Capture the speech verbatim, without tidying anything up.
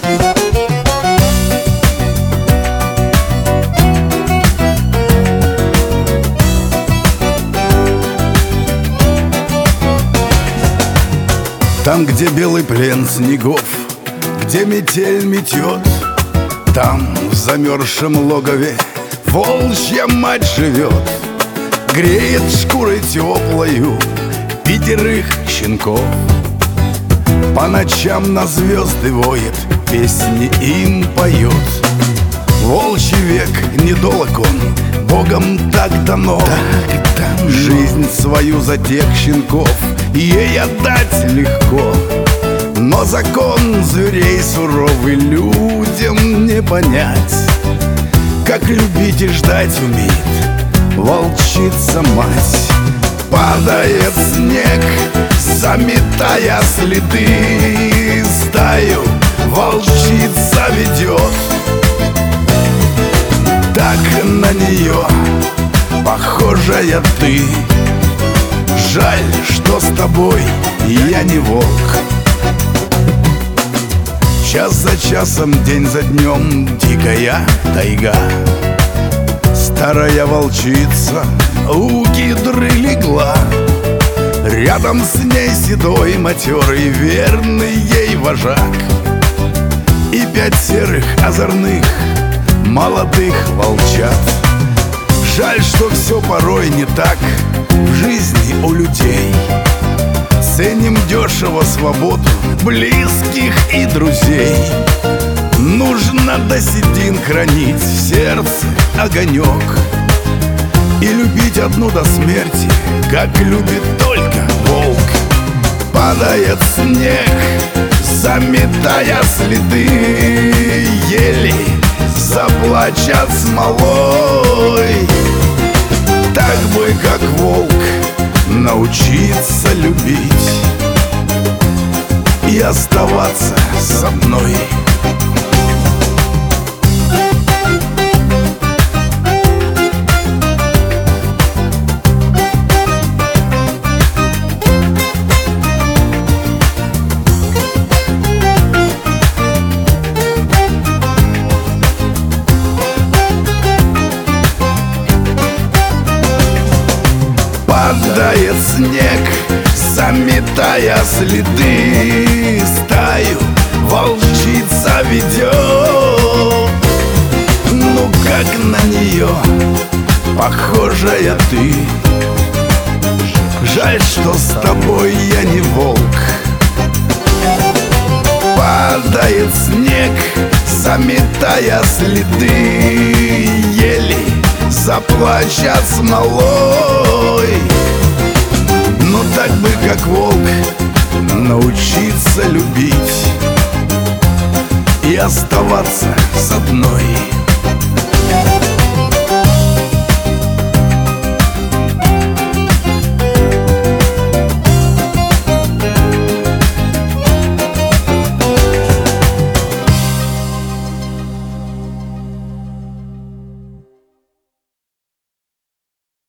Там, где белый плен снегов, где метель метет, там, в замерзшем логове, волчья мать живет. Греет шкурой теплою пятерых щенков. По ночам на звезды воет, песни им поет. Волчий век, недолог он, Богом так дано, так дано. Жизнь свою за тех щенков ей отдать легко. Но закон зверей суровый людям не понять. Как любить и ждать умеет волчица мать. Падает снег, заметая следы, стаю волчица ведет. Так на нее похожая ты. Жаль, что с тобой я не волк. Час за часом, день за днем дикая тайга. Старая волчица у кедры легла. Рядом с ней седой, матерый, верный ей вожак. И пять серых, озорных, молодых волчат. Жаль, что все порой не так в жизни у людей. Ценим дешево свободу близких и друзей. Нужно до седин хранить в сердце огонек и любить одну до смерти, как любит только волк. Падает снег, заметая следы, ели заплачат смолой. Так бы, как волк, научиться любить и оставаться со мной. Падает снег, заметая следы, стаю волчица ведет. Ну как на нее похожая ты. Жаль, что с тобой я не волк. Падает снег, заметая следы, ели заплачат смолой. Ну так бы, как волк, научиться любить и оставаться с одной.